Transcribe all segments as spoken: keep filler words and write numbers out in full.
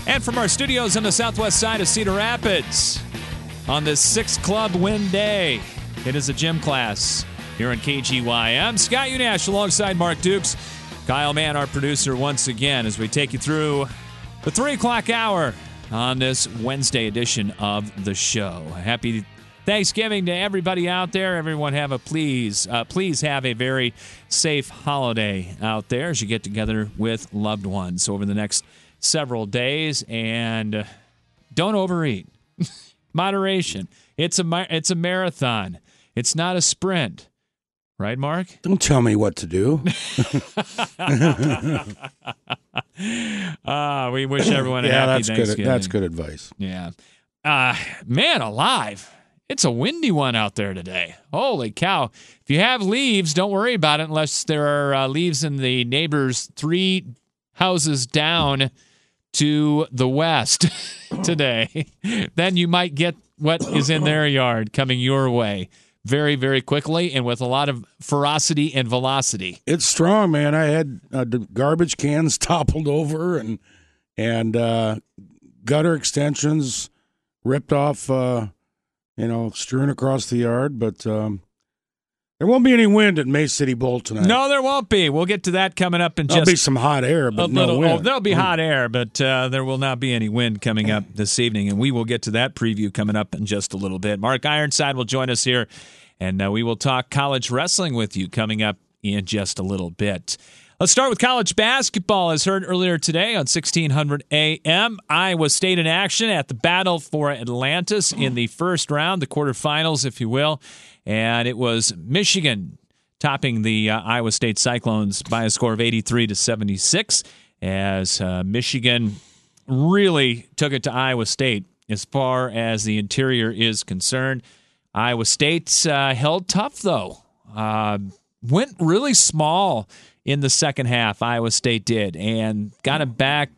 And from our studios on the southwest side of Cedar Rapids, on this six club win day, it is a gym class here on K G Y. I'm Scott Unash alongside Mark Dukes. Kyle Mann, our producer, once again, as we take you through the three o'clock hour on this Wednesday edition of the show. Happy Thanksgiving to everybody out there. Everyone have a please, uh, please have a very safe holiday out there as you get together with loved ones over the next several days, and uh, don't overeat. Moderation. It's a it's a marathon. It's not a sprint. Right, Mark? Don't tell me what to do. uh, we wish everyone a yeah, happy that's Thanksgiving. Good, that's good advice. Yeah. Uh, man alive. It's a windy one out there today. Holy cow. If you have leaves, don't worry about it unless there are uh, leaves in the neighbor's three houses down to the west today. Then you might get what is in their yard coming your way very, very quickly and with a lot of ferocity and velocity. It's strong, man. I had uh, the garbage cans toppled over and and uh, gutter extensions ripped off, uh, you know, strewn across the yard. But um, there won't be any wind at May City Bowl tonight. No, there won't be. We'll get to that coming up in There'll just be some hot air, but a no little. wind. Oh, there'll be mm. hot air, but uh, there will not be any wind coming up this evening, and we will get to that preview coming up in just a little bit. Mark Ironside will join us here, and uh, we will talk college wrestling with you coming up in just a little bit. Let's start with college basketball. As heard earlier today on sixteen hundred A M, Iowa State in action at the Battle for Atlantis in the first round, the quarterfinals, if you will, and it was Michigan topping the uh, Iowa State Cyclones by a score of eighty-three to seventy-six, as uh, Michigan really took it to Iowa State as far as the interior is concerned. Iowa State uh, held tough, though. Uh, went really small in the second half, Iowa State did, and got it back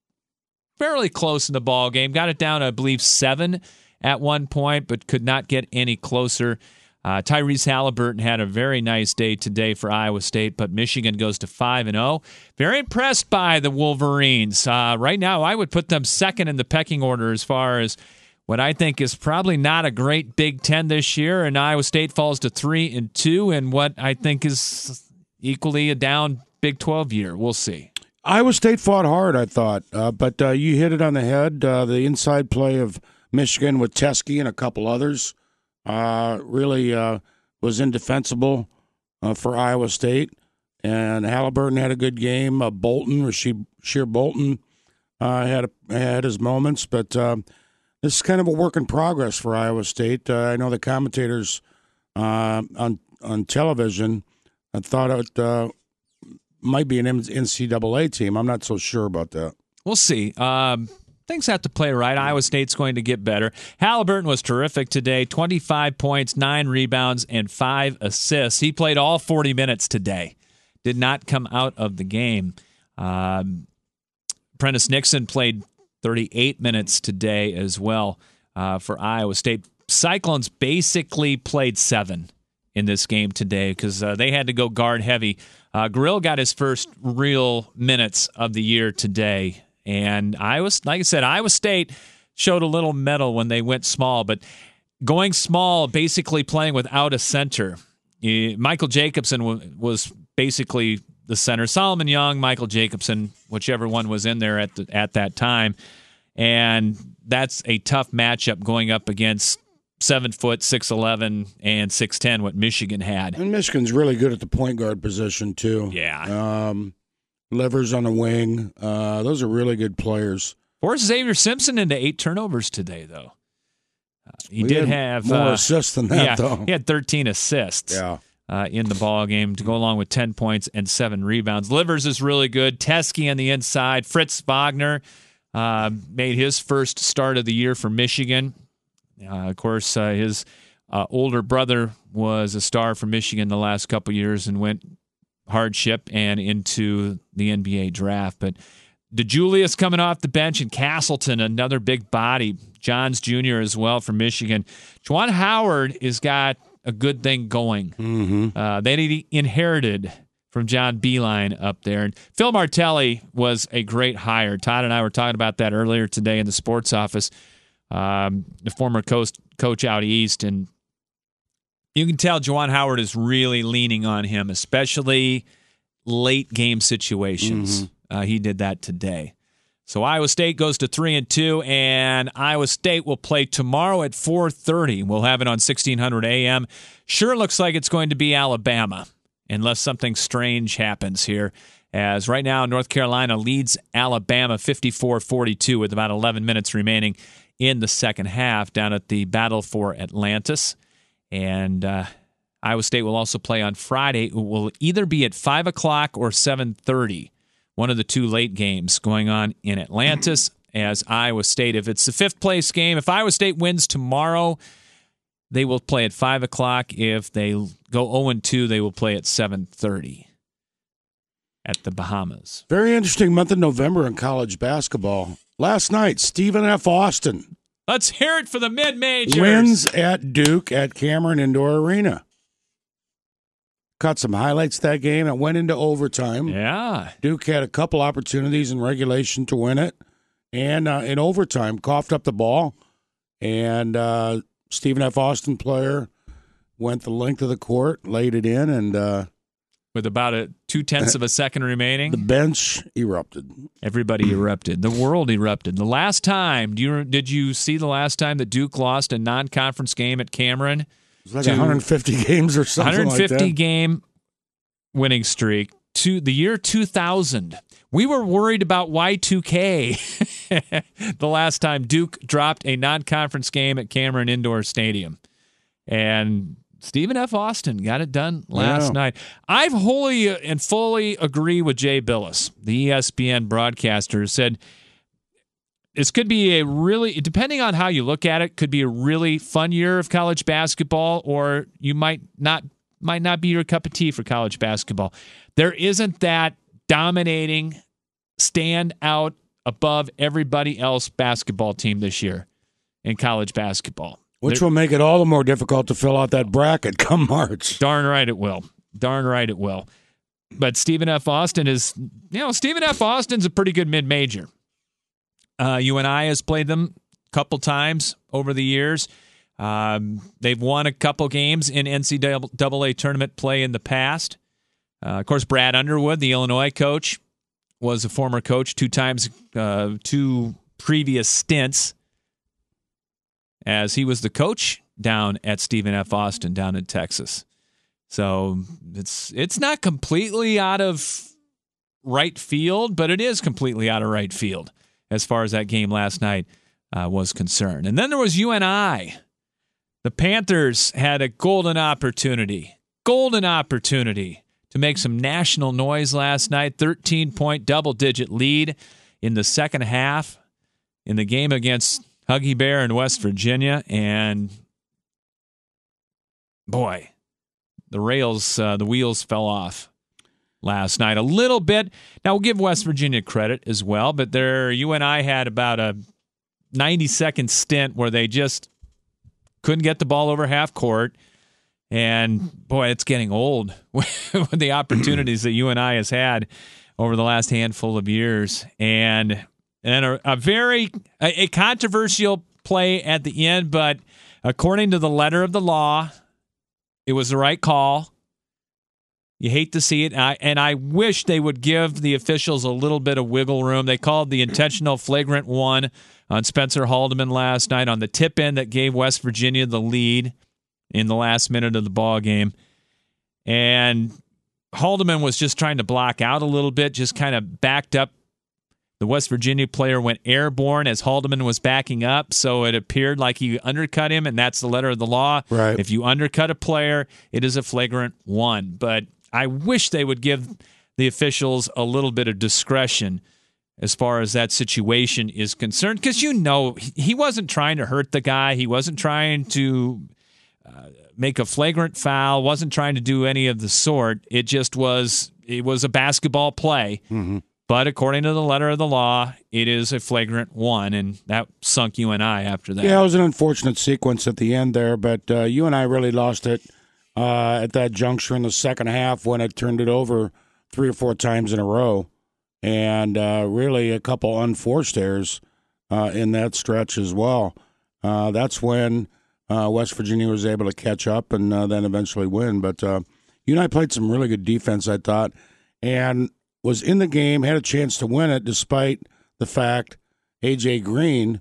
fairly close in the ball game. Got it down, I believe, seven at one point, but could not get any closer. Uh, Tyrese Halliburton had a very nice day today for Iowa State, but Michigan goes to five and oh. Very impressed by the Wolverines. Uh, right now, I would put them second in the pecking order as far as what I think is probably not a great Big Ten this year, and Iowa State falls to three and two, and what I think is equally a down Big twelve year. We'll see. Iowa State fought hard, I thought, uh, but uh, you hit it on the head. Uh, the inside play of Michigan with Teskey and a couple others Uh, really uh, was indefensible uh, for Iowa State. And Halliburton had a good game. Uh, Bolton, Rasheed Sheer Bolton, uh, had a, had his moments. But uh, this is kind of a work in progress for Iowa State. Uh, I know the commentators uh, on on television I thought it uh, might be an N C double A team. I'm not so sure about that. We'll see. Um Things have to play right. Iowa State's going to get better. Halliburton was terrific today. twenty-five points, nine rebounds, and five assists. He played all forty minutes today. Did not come out of the game. Um, Prentice Nixon played thirty-eight minutes today as well uh, for Iowa State. Cyclones basically played seven in this game today because uh, they had to go guard heavy. Uh, Grill got his first real minutes of the year today. And Iowa, like I said, Iowa State showed a little mettle when they went small, but going small, basically playing without a center. Michael Jacobson was basically the center. Solomon Young, Michael Jacobson, whichever one was in there at the, at that time, and that's a tough matchup going up against seven foot, six eleven, and six ten. What Michigan had, and Michigan's really good at the point guard position too. Yeah. Um, Livers on the wing. Uh, those are really good players. Forced Xavier Simpson into eight turnovers today, though. Uh, he we did have more uh, assists than that, yeah, though. He had thirteen assists yeah. uh, in the ball game to go along with ten points and seven rebounds. Livers is really good. Teskey on the inside. Fritz Wagner uh, made his first start of the year for Michigan. Uh, of course, uh, his uh, older brother was a star for Michigan the last couple years and went hardship and into the N B A draft. But DeJulius coming off the bench, and Castleton, another big body. Johns Junior as well from Michigan. Juwan Howard has got a good thing going. Mm-hmm. Uh, they inherited from John Beeline up there. And Phil Martelli was a great hire. Todd and I were talking about that earlier today in the sports office, um, the former coach, coach out east. And you can tell Juwan Howard is really leaning on him, especially late game situations. Mm-hmm. Uh, he did that today. So Iowa State goes to three and two, and Iowa State will play tomorrow at four thirty. We'll have it on sixteen hundred A M. Sure looks like it's going to be Alabama, unless something strange happens here. As right now, North Carolina leads Alabama fifty-four forty-two with about eleven minutes remaining in the second half down at the Battle for Atlantis. And uh, Iowa State will also play on Friday. It will either be at five o'clock or seven thirty. One of the two late games going on in Atlantis as Iowa State. If it's the fifth place game, if Iowa State wins tomorrow, they will play at five o'clock. If they go oh and two, they will play at seven thirty at the Bahamas. Very interesting month of November in college basketball. Last night, Stephen F. Austin. Let's hear it for the mid-majors. Wins at Duke at Cameron Indoor Arena. Caught some highlights that game. It went into overtime. Yeah. Duke had a couple opportunities in regulation to win it. And uh, in overtime, coughed up the ball. And uh, Stephen F. Austin player went the length of the court, laid it in, and uh, with about a two-tenths of a second remaining, the bench erupted. Everybody erupted. The world erupted. The last time, do you did you see the last time that Duke lost a non-conference game at Cameron? It was like one hundred fifty games or something one hundred fifty like that. game winning streak to the year two thousand. We were worried about Y two K the last time Duke dropped a non-conference game at Cameron Indoor Stadium. And Stephen F. Austin got it done last yeah. night. I wholly and fully agree with Jay Billis, the E S P N broadcaster, who said this could be a really, depending on how you look at it, could be a really fun year of college basketball, or you might not might not be your cup of tea for college basketball. There isn't that dominating, stand out above everybody else basketball team this year in college basketball. Which there, will make it all the more difficult to fill out that bracket come March. Darn right it will. Darn right it will. But Stephen F. Austin is, you know, Stephen F. Austin's a pretty good mid-major. Uh, U N I has played them a couple times over the years. Um, they've won a couple games in N C double A tournament play in the past. Uh, of course, Brad Underwood, the Illinois coach, was a former coach two times, uh, two previous stints, as he was the coach down at Stephen F. Austin down in Texas. So it's it's not completely out of right field, but it is completely out of right field as far as that game last night uh, was concerned. And then there was U N I. The Panthers had a golden opportunity, golden opportunity to make some national noise last night. thirteen-point double-digit lead in the second half in the game against Huggy Bear in West Virginia. And, boy, the rails, uh, the wheels fell off last night a little bit. Now, we'll give West Virginia credit as well, but there, U N I had about a ninety-second stint where they just couldn't get the ball over half court. And, boy, it's getting old with the opportunities that U N I has had over the last handful of years. And and a, a very a, a controversial play at the end, but according to the letter of the law, it was the right call. You hate to see it, and I, and I wish they would give the officials a little bit of wiggle room. They called the intentional flagrant one on Spencer Haldeman last night on the tip in that gave West Virginia the lead in the last minute of the ball game. And Haldeman was just trying to block out a little bit, just kind of backed up. The West Virginia player went airborne as Haldeman was backing up, so it appeared like he undercut him, and that's the letter of the law. Right. If you undercut a player, it is a flagrant one. But I wish they would give the officials a little bit of discretion as far as that situation is concerned, because you know he wasn't trying to hurt the guy. He wasn't trying to uh, make a flagrant foul, wasn't trying to do any of the sort. It just was it was a basketball play. Mm-hmm. But according to the letter of the law, it is a flagrant one, and that sunk U N I after that. Yeah, it was an unfortunate sequence at the end there, but uh, U N I really lost it uh, at that juncture in the second half when it turned it over three or four times in a row, and uh, really a couple unforced errors uh, in that stretch as well. Uh, that's when uh, West Virginia was able to catch up and uh, then eventually win. But uh, U N I played some really good defense, I thought, and was in the game, had a chance to win it despite the fact A J Green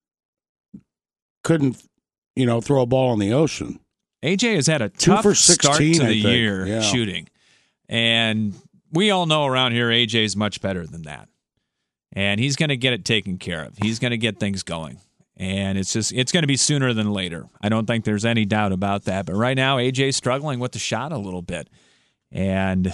couldn't, you know, throw a ball in the ocean. A J has had a tough for sixteen, start to the I think. year Yeah. shooting. And we all know around here A J's much better than that. And he's going to get it taken care of. He's going to get things going. And it's just it's going to be sooner than later. I don't think there's any doubt about that. But right now, A J's struggling with the shot a little bit. And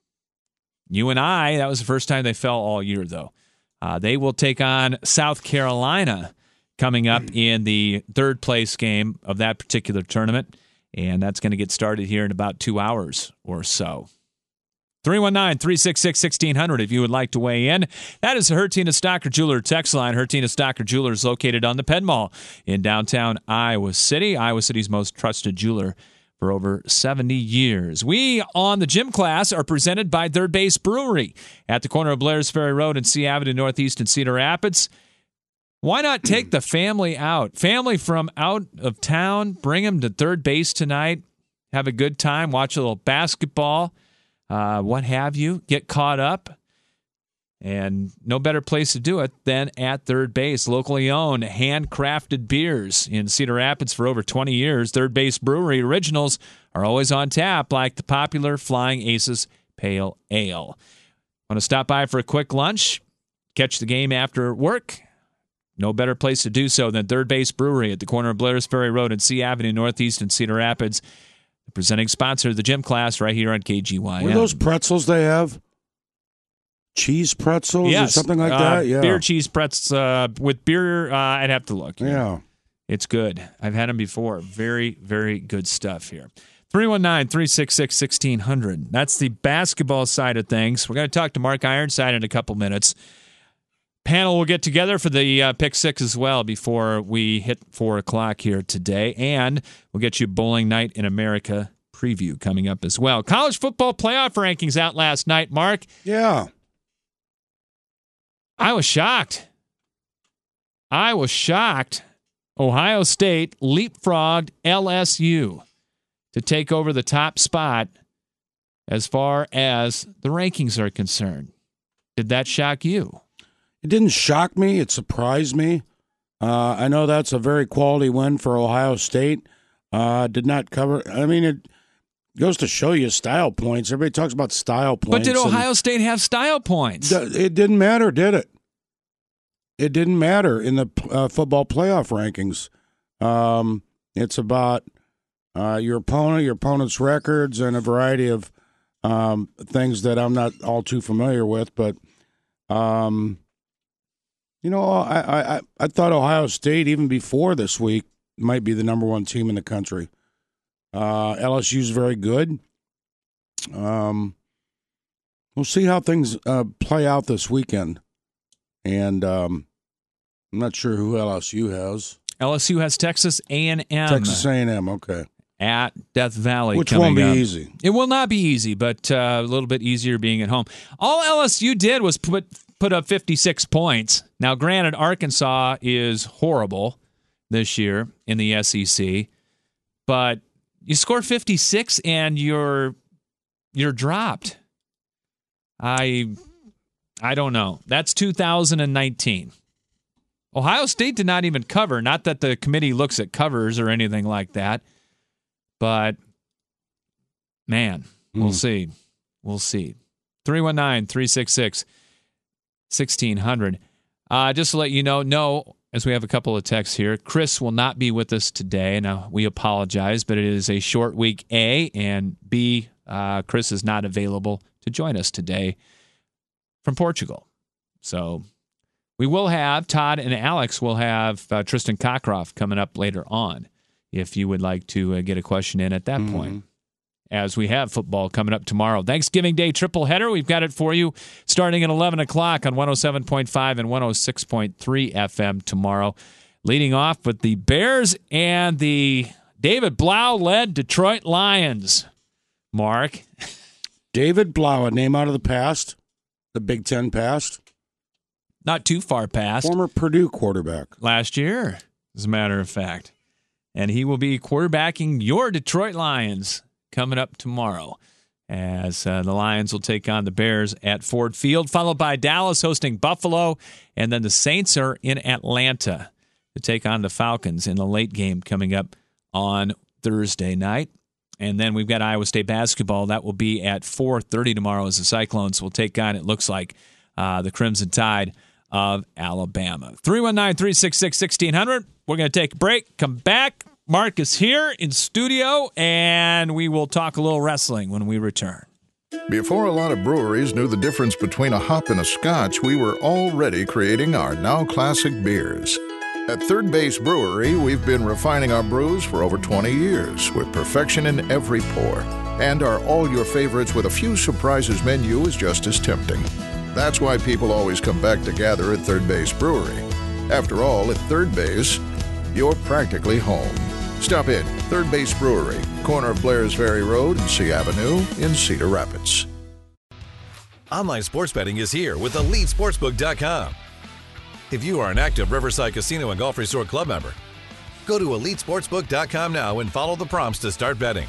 U N I, that was the first time they fell all year, though. Uh, they will take on South Carolina coming up in the third place game of that particular tournament. And that's going to get started here in about two hours or so. three one nine, three six six, one six zero zero if you would like to weigh in. That is the Hertina Stocker Jeweler text line. Hertina Stocker Jeweler is located on the Penn Mall in downtown Iowa City, Iowa City's most trusted jeweler for over seventy years. We on the gym class are presented by Third Base Brewery at the corner of Blair's Ferry Road and C Avenue Northeast in Cedar Rapids. Why not take the family out? Family from out of town, bring them to Third Base tonight. Have a good time, watch a little basketball. Uh, what have you, get caught up, and no better place to do it than at Third Base. Locally owned, handcrafted beers in Cedar Rapids for over twenty years. Third Base Brewery originals are always on tap, like the popular Flying Aces Pale Ale. Want to stop by for a quick lunch? Catch the game after work? No better place to do so than Third Base Brewery at the corner of Blair's Ferry Road and C Avenue Northeast in Cedar Rapids. The presenting sponsor of the gym class right here on K G Y M. Were those pretzels they have? Cheese pretzels yes. or something like uh, that? Yeah. Beer cheese pretzels uh, with beer. Uh, I'd have to look. Yeah. yeah. It's good. I've had them before. Very, very good stuff here. three one nine, three six six, one six zero zero. That's the basketball side of things. We're going to talk to Mark Ironside in a couple minutes. Panel will get together for the uh, pick six as well before we hit four o'clock here today. And we'll get you Bowling Night in America preview coming up as well. College football playoff rankings out last night, Mark. Yeah. I was shocked. I was shocked. Ohio State leapfrogged L S U to take over the top spot as far as the rankings are concerned. Did that shock you? It didn't shock me. It surprised me. Uh, I know that's a very quality win for Ohio State. Uh, did not cover. I mean, it goes to show you style points. Everybody talks about style points. But did Ohio State have style points? It didn't matter, did it? It didn't matter in the uh, football playoff rankings. Um, it's about uh, your opponent, your opponent's records, and a variety of um, things that I'm not all too familiar with. But um, you know, I, I I thought Ohio State even before this week might be the number one team in the country. Uh, L S U's very good. Um, we'll see how things uh, play out this weekend, and um, I'm not sure who L S U has. L S U has Texas A and M. Texas A and M, okay. At Death Valley. Which won't be up. easy. It will not be easy, but uh, a little bit easier being at home. All L S U did was put put up fifty-six points. Now, granted, Arkansas is horrible this year in the S E C, but you score fifty-six and you're you're dropped. I I don't know. That's two thousand nineteen. Ohio State did not even cover. Not that the committee looks at covers or anything like that. But, man, we'll mm. see. We'll see. three one nine, three six six, one six zero zero. Uh, just to let you know, no, as we have a couple of texts here, Chris will not be with us today. Now, we apologize, but it is a short week, A, and B, uh, Chris is not available to join us today from Portugal. So we will have, Todd and Alex will have uh, Tristan Cockcroft coming up later on, if you would like to uh, get a question in at that mm-hmm. point, as we have football coming up tomorrow. Thanksgiving Day triple header. We've got it for you starting at eleven o'clock on one oh seven point five and one oh six point three F M tomorrow. Leading off with the Bears and the David Blau-led Detroit Lions. Mark. David Blau, a name out of the past, the Big Ten past. Not too far past. Former Purdue quarterback. Last year, as a matter of fact. And he will be quarterbacking your Detroit Lions coming up tomorrow, as uh, the Lions will take on the Bears at Ford Field, followed by Dallas hosting Buffalo, and then the Saints are in Atlanta to take on the Falcons in the late game coming up on Thursday night. And then we've got Iowa State basketball. That will be at four thirty tomorrow as the Cyclones will take on, it looks like, uh, the Crimson Tide of Alabama. three one nine, three six six, one six zero zero. We're going to take a break, come back. Mark is here in studio, and we will talk a little wrestling when we return. Before a lot of breweries knew the difference between a hop and a scotch, we were already creating our now classic beers. At Third Base Brewery, we've been refining our brews for over twenty years, with perfection in every pour. And our All Your Favorites with a few surprises menu is just as tempting. That's why people always come back to gather at Third Base Brewery. After all, at Third Base, you're practically home. Stop in, Third Base Brewery, corner of Blair's Ferry Road and C Avenue in Cedar Rapids. Online sports betting is here with Elite Sportsbook dot com. If you are an active Riverside Casino and Golf Resort Club member, go to Elite Sportsbook dot com now and follow the prompts to start betting.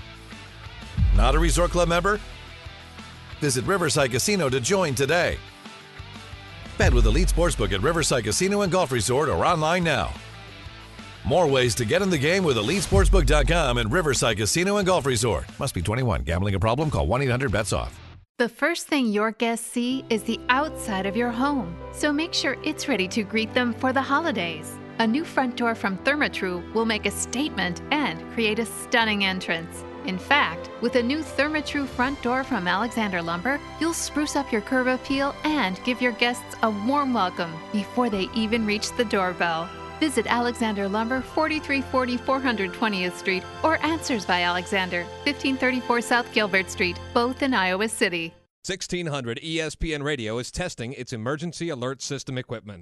Not a Resort Club member? Visit Riverside Casino to join today. Bet with Elite Sportsbook at Riverside Casino and Golf Resort or online now. More ways to get in the game with Elite Sportsbook dot com and Riverside Casino and Golf Resort. Must be twenty-one. Gambling a problem? Call one eight hundred bets off. The first thing your guests see is the outside of your home, so make sure it's ready to greet them for the holidays. A new front door from Therma-Tru will make a statement and create a stunning entrance. In fact, with a new Therma-Tru front door from Alexander Lumber, you'll spruce up your curb appeal and give your guests a warm welcome before they even reach the doorbell. Visit Alexander Lumber, forty-three forty four hundred twentieth Street, or Answers by Alexander, fifteen thirty-four South Gilbert Street, both in Iowa City. sixteen hundred E S P N Radio is testing its emergency alert system equipment.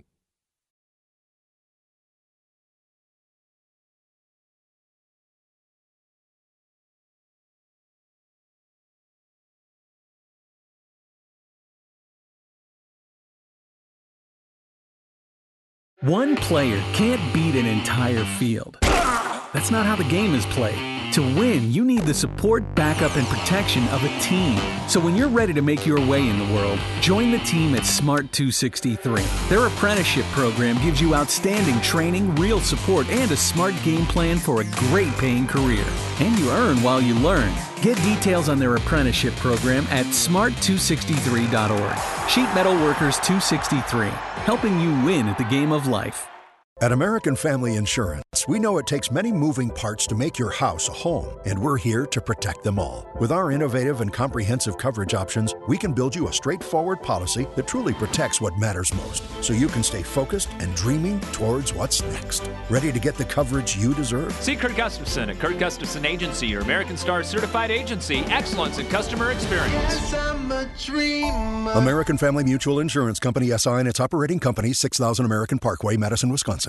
One player can't beat an entire field. That's not how the game is played. To win, you need the support, backup, and protection of a team. So when you're ready to make your way in the world, join the team at Smart two sixty-three. Their apprenticeship program gives you outstanding training, real support, and a smart game plan for a great paying career. And you earn while you learn. Get details on their apprenticeship program at smart two sixty-three dot org. Sheet Metal Workers two sixty-three, helping you win at the game of life. At American Family Insurance, we know it takes many moving parts to make your house a home, and we're here to protect them all. With our innovative and comprehensive coverage options, we can build you a straightforward policy that truly protects what matters most, so you can stay focused and dreaming towards what's next. Ready to get the coverage you deserve? See Kurt Gustafson at Kurt Gustafson Agency, your American Star certified agency. Excellence in customer experience. American Family Mutual Insurance Company, S I and its operating company, six thousand American Parkway, Madison, Wisconsin.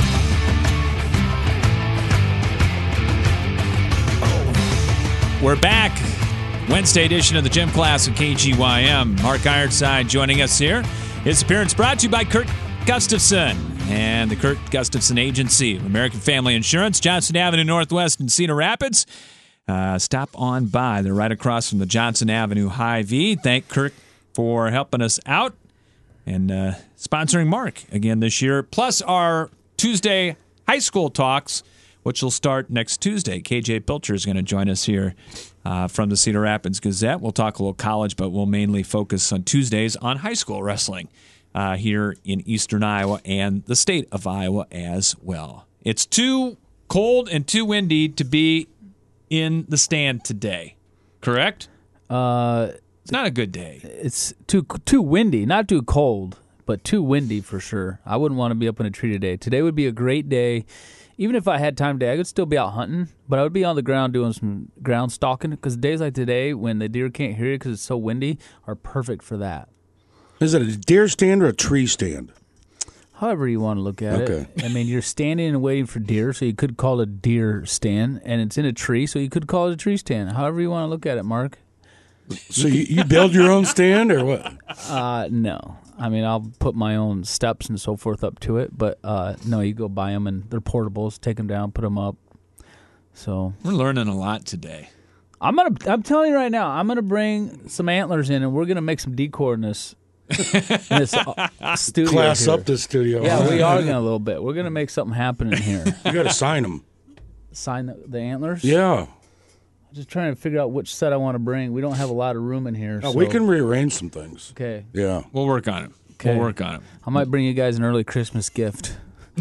We're back. Wednesday edition of the Gym Class at K G Y M. Mark Ironside joining us here. His appearance brought to you by Kurt Gustafson and the Kurt Gustafson Agency of American Family Insurance, Johnson Avenue Northwest in Cedar Rapids. Uh, stop on by. They're right across from the Johnson Avenue Hy-Vee. Thank Kurt for helping us out and uh, sponsoring Mark again this year. Plus our Tuesday high school talks, which will start next Tuesday. K J Pilcher is going to join us here uh, from the Cedar Rapids Gazette. We'll talk a little college, but we'll mainly focus on Tuesdays on high school wrestling uh, here in eastern Iowa and the state of Iowa as well. It's too cold and too windy to be in the stand today, correct? Uh, it's not a good day. It's too too windy, not too cold, but too windy for sure. I wouldn't want to be up in a tree today. Today would be a great day. Even if I had time today, I could still be out hunting, but I would be on the ground doing some ground stalking because days like today when the deer can't hear you because it's so windy are perfect for that. Is it a deer stand or a tree stand? However you want to look at okay. it. I mean, you're standing and waiting for deer, so you could call it a deer stand, and it's in a tree, so you could call it a tree stand. However you want to look at it, Mark. So you, you build your own stand or what? Uh, no. I mean, I'll put my own steps and so forth up to it, but uh, no, you go buy them and they're portables. Take them down, put them up. So we're learning a lot today. I'm gonna. I'm telling you right now, I'm gonna bring some antlers in, and we're gonna make some decor in this, in this uh, studio. Class here. up the studio. Yeah, we are gonna a little bit. We're gonna make something happen in here. You got to sign them. Sign the, the antlers. Yeah. I'm just trying to figure out which set I want to bring. We don't have a lot of room in here. No, so. we can rearrange some things. Okay. Yeah. We'll work on it. Okay. We'll work on it. I might bring you guys an early Christmas gift.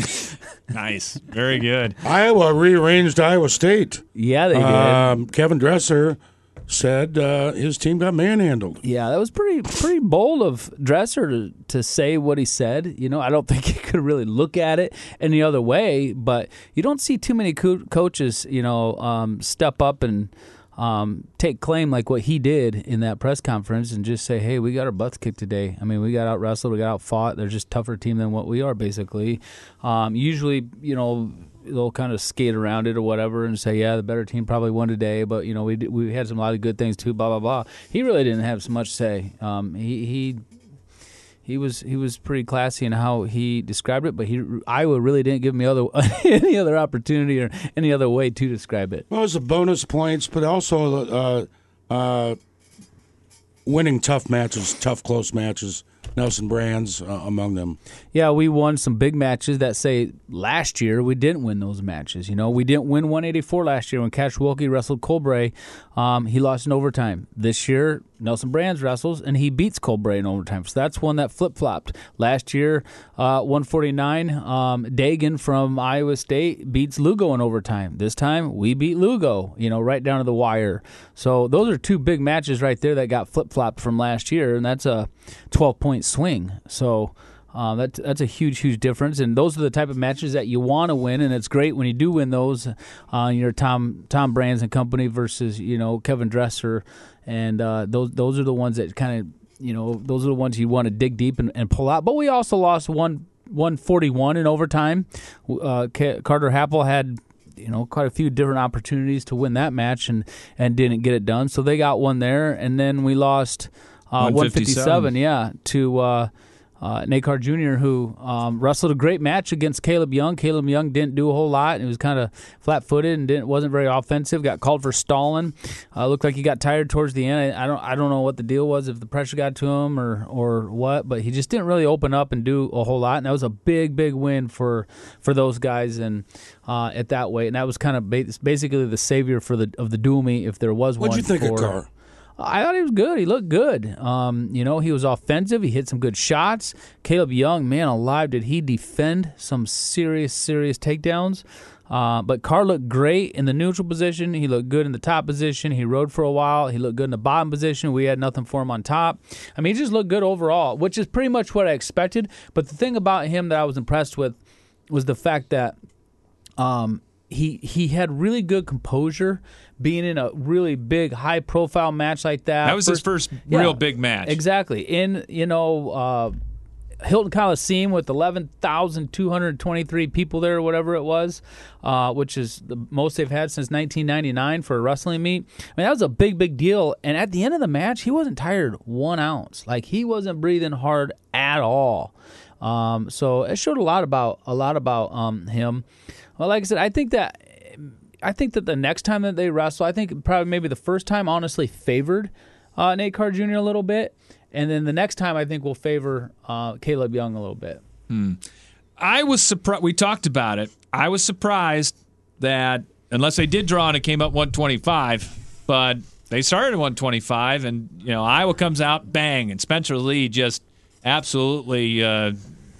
Nice. Very good. Iowa rearranged Iowa State. Yeah, they did. Um, Kevin Dresser said uh, his team got manhandled. Yeah, that was pretty pretty bold of Dresser to, to say what he said. You know, I don't think he could really look at it any other way, but you don't see too many co- coaches, you know, um, step up and um, take claim like what he did in that press conference and just say, hey, we got our butts kicked today. I mean, we got out wrestled, we got out fought. They're just a tougher team than what we are, basically. Um, usually, you know, they'll kind of skate around it or whatever and say, yeah, the better team probably won today, but, you know, we we had some a lot of good things too, blah, blah, blah. He really didn't have so much to say. Um, he he he was he was pretty classy in how he described it, but he Iowa really didn't give me other any other opportunity or any other way to describe it. Well, it was a bonus points, but also uh, uh, winning tough matches, tough close matches. Nelson Brands uh, among them. Yeah, we won some big matches that say last year we didn't win those matches. You know, we didn't win one eighty-four last year when Cash Wilkie wrestled Colbray. Um, he lost in overtime. This year, Nelson Brands wrestles, and he beats Colbray in overtime. So that's one that flip-flopped. Last year, uh, one forty-nine, um, Dagan from Iowa State beats Lugo in overtime. This time, we beat Lugo, you know, right down to the wire. So those are two big matches right there that got flip-flopped from last year, and that's a twelve-point swing. So uh, that, that's a huge, huge difference. And those are the type of matches that you want to win, and it's great when you do win those. Uh, you know, Tom Tom Brands and company versus, you know, Kevin Dresser. And uh, those those are the ones that kind of, you know, those are the ones you want to dig deep and, and pull out. But we also lost one one forty-one in overtime. Uh, Carter Happel had, you know, quite a few different opportunities to win that match and, and didn't get it done. So they got one there. And then we lost uh, one fifty-seven, yeah, to uh, uh, Nate Carr Junior, who um, wrestled a great match against Caleb Young. Caleb Young didn't do a whole lot, and he was kind of flat-footed and didn't wasn't very offensive. Got called for stalling. Uh, looked like he got tired towards the end. I, I don't I don't know what the deal was, if the pressure got to him or or what, but he just didn't really open up and do a whole lot. And that was a big big win for for those guys and uh, at that weight. And that was kind of basically the savior for the of the dual meet if there was one. What'd you think for, of Carr? I thought he was good. He looked good. Um, you know, he was offensive. He hit some good shots. Caleb Young, man alive, did he defend some serious, serious takedowns. Uh, but Carr looked great in the neutral position. He looked good in the top position. He rode for a while. He looked good in the bottom position. We had nothing for him on top. I mean, he just looked good overall, which is pretty much what I expected. But the thing about him that I was impressed with was the fact that um, he he had really good composure being in a really big, high-profile match like that. That was first, his first yeah, real big match. Exactly. In, you know, uh, Hilton Coliseum with eleven thousand two hundred twenty-three people there or whatever it was, uh, which is the most they've had since nineteen ninety-nine for a wrestling meet. I mean, that was a big, big deal. And at the end of the match, he wasn't tired one ounce. Like, he wasn't breathing hard at all. Um, so it showed a lot about a lot about um, him. Well, like I said, I think that I think that the next time that they wrestle, I think probably maybe the first time honestly favored uh, Nate Carr Junior a little bit. And then the next time, I think we'll favor uh, Caleb Young a little bit. Hmm. I was surprised. We talked about it. I was surprised that unless they did draw and it came up one twenty-five, but they started at one twenty-five, and you know Iowa comes out bang, and Spencer Lee just absolutely, uh,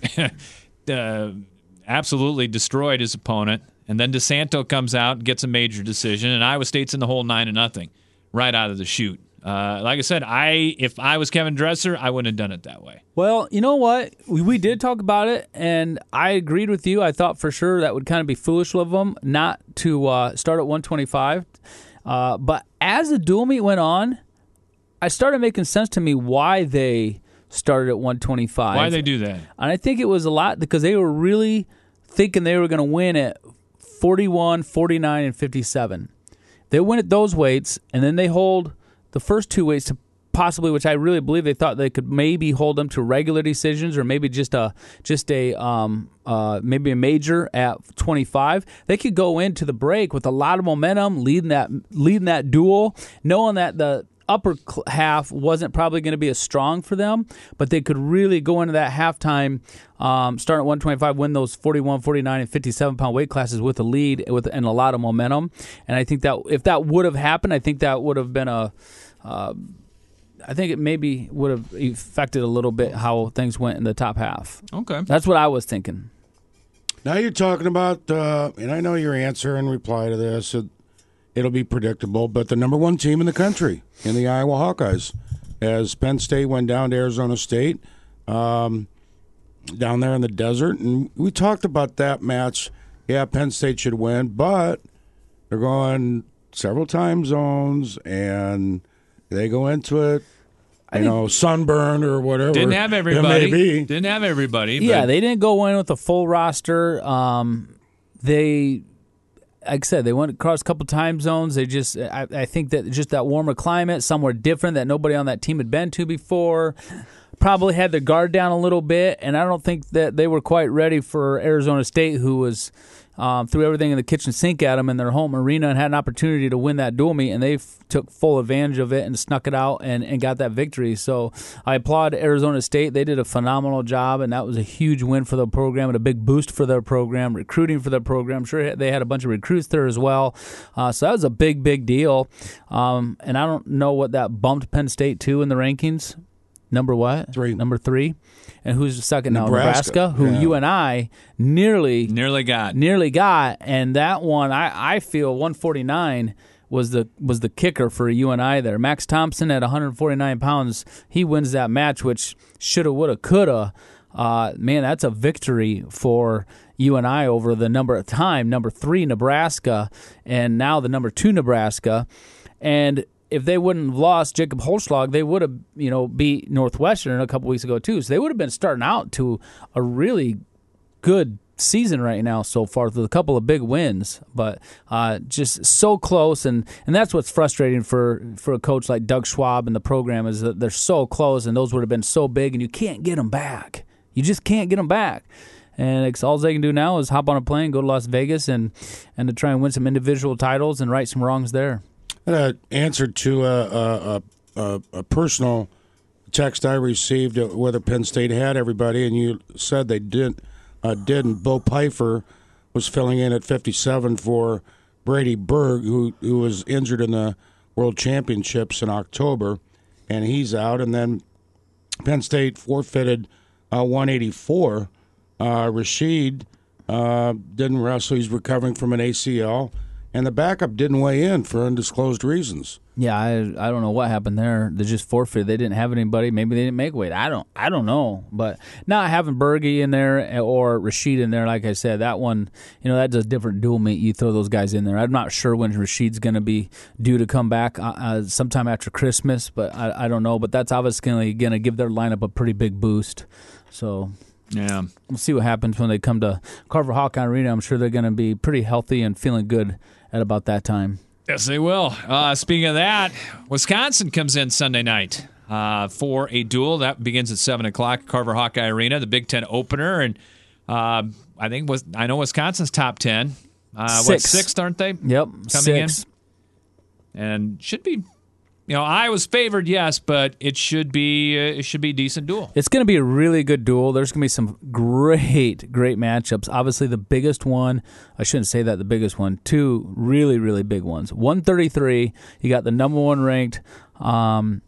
uh, absolutely destroyed his opponent. And then DeSanto comes out and gets a major decision, and Iowa State's in the hole nine to nothing right out of the chute. Uh, like I said, I if I was Kevin Dresser, I wouldn't have done it that way. Well, you know what? We, we did talk about it, and I agreed with you. I thought for sure that would kind of be foolish of them not to uh, start at one twenty-five. Uh, but as the dual meet went on, I started making sense to me why they started at one twenty-five. Why they do that? And I think it was a lot because they were really thinking they were going to win at forty-one, forty-nine, and fifty-seven. They win at those weights, and then they hold the first two weights to possibly, which I really believe they thought they could maybe hold them to regular decisions or maybe just a just a um, uh, maybe a major at twenty-five. They could go into the break with a lot of momentum, leading that leading that duel, knowing that the upper cl- half wasn't probably going to be as strong for them, but they could really go into that halftime, um, starting at one twenty-five, win those forty-one, forty-nine, and fifty-seven pound weight classes with a lead with and a lot of momentum. And I think that if that would have happened, I think that would have been a uh, I think it maybe would have affected a little bit how things went in the top half. Okay. That's what I was thinking. Now you're talking about, uh, and I know your answer in reply to this, it, it'll be predictable, but the number one team in the country in the Iowa Hawkeyes, as Penn State went down to Arizona State, um, down there in the desert, and we talked about that match. Yeah, Penn State should win, but they're going several time zones, and they go into it, you know, sunburn or whatever. Didn't have everybody. It may be. Didn't have everybody. But. Yeah, they didn't go in with a full roster. Um, they, like I said, they went across a couple time zones. They just, I, I think that just that warmer climate, somewhere different that nobody on that team had been to before, probably had their guard down a little bit, and I don't think that they were quite ready for Arizona State, who was um, threw everything in the kitchen sink at them in their home arena and had an opportunity to win that dual meet, and they f- took full advantage of it and snuck it out and, and got that victory. So I applaud Arizona State. They did a phenomenal job, and that was a huge win for the program and a big boost for their program, recruiting for their program. Sure, they had a bunch of recruits there as well. Uh, so that was a big, big deal. Um, and I don't know what that bumped Penn State to in the rankings. Number what? Three. Number three. And who's the second now? Nebraska, Nebraska, who yeah. you and I nearly nearly got. Nearly got. And that one, I, I feel one forty-nine was the was the kicker for you and I there. Max Thompson at one forty-nine pounds, he wins that match, which shoulda, woulda, coulda. Uh, man, that's a victory for you and I over the number of time, number three Nebraska, and now the number two Nebraska. And if they wouldn't have lost Jacob Holzschlag, they would have, you know, beat Northwestern a couple weeks ago too. So they would have been starting out to a really good season right now so far with a couple of big wins, but uh, just so close. And, and that's what's frustrating for, for a coach like Doug Schwab and the program is that they're so close, and those would have been so big, and you can't get them back. You just can't get them back. And it's, all they can do now is hop on a plane, go to Las Vegas, and, and to try and win some individual titles and right some wrongs there. Uh, answer to a, a, a, a personal text I received whether Penn State had everybody, and you said they didn't. Uh, didn't. Bo Pfeiffer was filling in at fifty-seven for Brady Berg, who who was injured in the World Championships in October, and he's out. And then Penn State forfeited uh, one eighty-four. Uh, Rashid uh, didn't wrestle; he's recovering from an A C L. And the backup didn't weigh in for undisclosed reasons. Yeah, I I don't know what happened there. They just forfeited. They didn't have anybody. Maybe they didn't make weight. I don't I don't know. But not having Berge in there or Rashid in there, like I said, that one, you know, that's a different dual meet. You throw those guys in there. I'm not sure when Rashid's going to be due to come back uh, sometime after Christmas, but I, I don't know. But that's obviously going to give their lineup a pretty big boost. So yeah, we'll see what happens when they come to Carver Hawkeye Arena. I'm sure they're going to be pretty healthy and feeling good at about that time. Yes, they will. Uh, speaking of that, Wisconsin comes in Sunday night uh, for a duel. That begins at seven o'clock at Carver Hawkeye Arena, the Big Ten opener. And uh, I think was I know Wisconsin's top ten. Uh, what, sixth, aren't they? Yep, coming six. in? And should be, you know, Iowa's favored, yes, but it should be uh, it should be a decent duel. It's going to be a really good duel. There's going to be some great, great matchups. Obviously, the biggest one, I shouldn't say that the biggest one, two really, really big ones. one thirty-three, you got the number one ranked, um,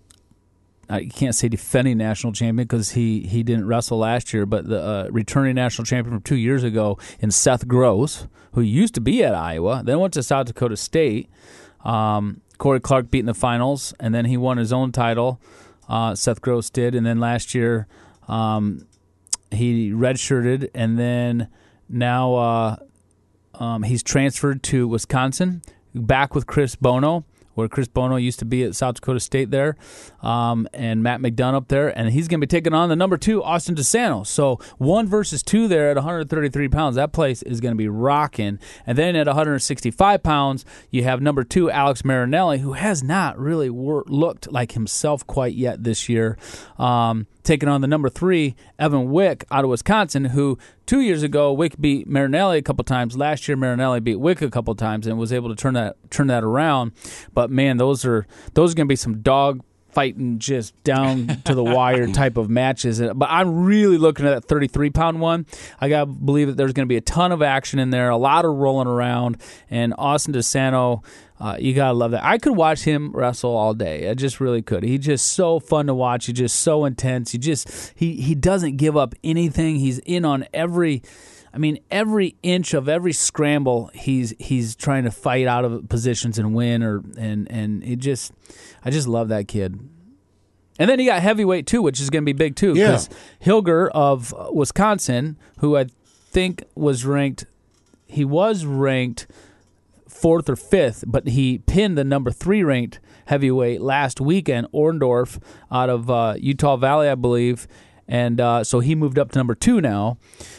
I can't say defending national champion because he, he didn't wrestle last year, but the uh, returning national champion from two years ago in Seth Gross, who used to be at Iowa, then went to South Dakota State. Um, Corey Clark beat in the finals, and then he won his own title. Uh, Seth Gross did, and then last year um, he redshirted, and then now uh, um, he's transferred to Wisconsin, back with Chris Bono, where Chris Bono used to be at South Dakota State there, um, and Matt McDonough up there, and he's going to be taking on the number two, Austin DeSanto. So one versus two there at one hundred thirty-three pounds. That place is going to be rocking. And then at one hundred sixty-five pounds, you have number two, Alex Marinelli, who has not really wor- looked like himself quite yet this year. Um, taking on the number three, Evan Wick out of Wisconsin, who two years ago, Wick beat Marinelli a couple times. Last year, Marinelli beat Wick a couple times and was able to turn that turn that around. But, man, those are those are going to be some dog fighting, just down to the wire type of matches. But I'm really looking at that thirty-three pound one. I got to believe that there's going to be a ton of action in there, a lot of rolling around, and Austin DeSanto, uh, you got to love that. I could watch him wrestle all day. I just really could. He's just so fun to watch. He's just so intense. He just he he doesn't give up anything. He's in on every I mean, every inch of every scramble, he's he's trying to fight out of positions and win, or and and it just, I just love that kid. And then you got heavyweight too, which is going to be big too, because yeah. Hilger of Wisconsin, who I think was ranked, he was ranked fourth or fifth, but he pinned the number three ranked heavyweight last weekend, Orndorff out of uh, Utah Valley, I believe. And uh, so he moved up to number two now,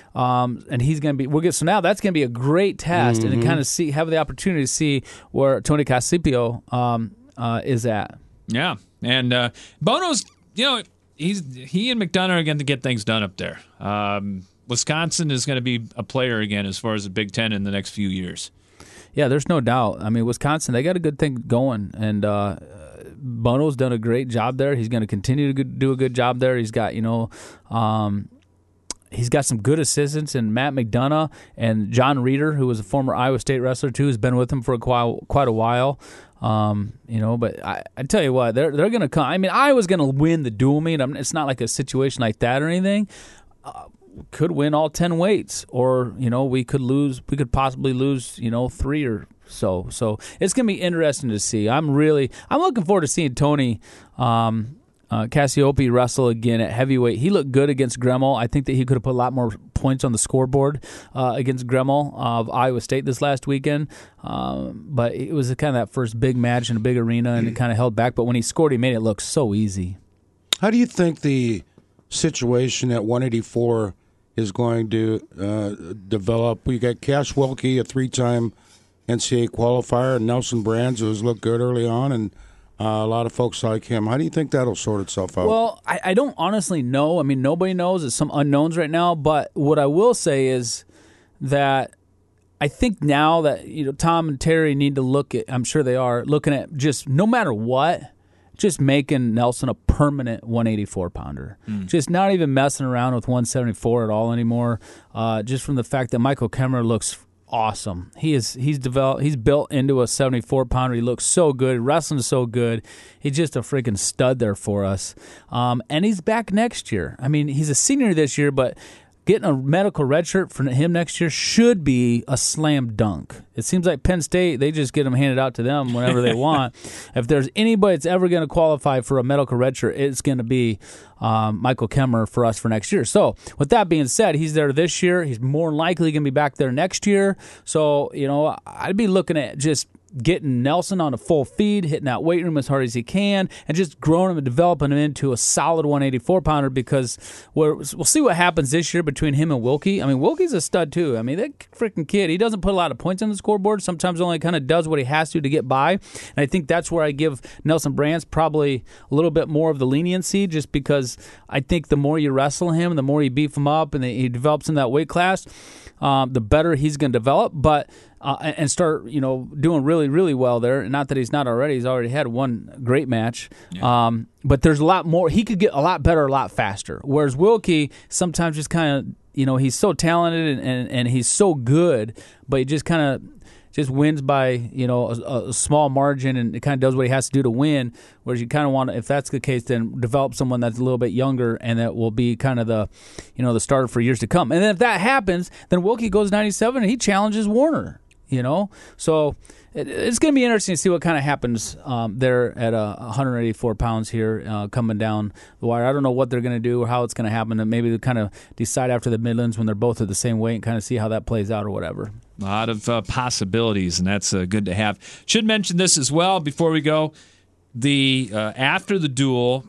um, and he's going to be. We'll get so now that's going to be a great test, mm-hmm. and to kind of see have the opportunity to see where Tony Casipio um, uh, is at. Yeah, and uh, Bono's, you know, he's he and McDonough are going to get things done up there. Um, Wisconsin is going to be a player again as far as the Big Ten in the next few years. Yeah, there's no doubt. I mean, Wisconsin, they got a good thing going, and. Uh, Bono's done a great job there. He's going to continue to do a good job there. He's got, you know, um, he's got some good assistants in Matt McDonough and John Reeder, who was a former Iowa State wrestler too, has been with him for a quite, quite a while. Um, you know, but I, I tell you what, they're they're going to come. I mean, Iowa's going to win the dual meet. I mean, it's not like a situation like that or anything. Uh, could win all ten weights, or you know, we could lose. We could possibly lose, you know, three or. So, so it's going to be interesting to see. I'm really, I'm looking forward to seeing Tony um, uh, Cassiope wrestle again at heavyweight. He looked good against Gremmel. I think that he could have put a lot more points on the scoreboard uh, against Gremmel of Iowa State this last weekend. Um, but it was kind of that first big match in a big arena, and it kind of held back. But when he scored, he made it look so easy. How do you think the situation at one eighty-four is going to uh, develop? We got Cash Wilkie, a three-time N C double A qualifier, and Nelson Brands, who has looked good early on, and uh, a lot of folks like him. How do you think that'll sort itself out? Well, I, I don't honestly know. I mean, nobody knows. It's some unknowns right now. But what I will say is that I think now that you know Tom and Terry need to look at, I'm sure they are, looking at just no matter what, just making Nelson a permanent one eighty-four pounder. Mm. Just not even messing around with one seventy-four at all anymore. Uh, just from the fact that Michael Kemmerer looks awesome. He is he's developed he's built into a seventy-four pounder. He looks so good. Wrestling's so good. He's just a freaking stud there for us. Um, and he's back next year. I mean, he's a senior this year, but getting a medical red shirt for him next year should be a slam dunk. It seems like Penn State, they just get them handed out to them whenever they want. If there's anybody that's ever going to qualify for a medical red shirt, it's going to be um, Michael Kemmerer for us for next year. So with that being said, he's there this year. He's more likely going to be back there next year. So, you know, I'd be looking at just getting Nelson on a full feed, hitting that weight room as hard as he can, and just growing him and developing him into a solid one eighty-four pounder, because we're, we'll see what happens this year between him and Wilkie. I mean, Wilkie's a stud too. I mean, that freaking kid, he doesn't put a lot of points on the scoreboard. Sometimes only kind of does what he has to to get by. And I think that's where I give Nelson Brands probably a little bit more of the leniency, just because I think the more you wrestle him, the more you beef him up, and he develops in that weight class, um, the better he's going to develop. But Uh, and start, you know, doing really, really well there. Not that he's not already. He's already had one great match. Yeah. Um, but there's a lot more. He could get a lot better, a lot faster. Whereas Wilkie sometimes just kind of, you know, he's so talented and, and, and he's so good, but he just kind of just wins by, you know, a, a small margin, and it kind of does what he has to do to win. Whereas you kind of want to, if that's the case, then develop someone that's a little bit younger and that will be kind of the, you know, the starter for years to come. And then if that happens, then Wilkie goes ninety-seven and he challenges Warner. you know? So it, it's going to be interesting to see what kind of happens um, there at uh, one hundred eighty-four pounds here uh, coming down the wire. I don't know what they're going to do or how it's going to happen. And maybe they kind of decide after the Midlands when they're both at the same weight and kind of see how that plays out or whatever. A lot of uh, possibilities, and that's uh, good to have. Should mention this as well before we go. The uh, after the duel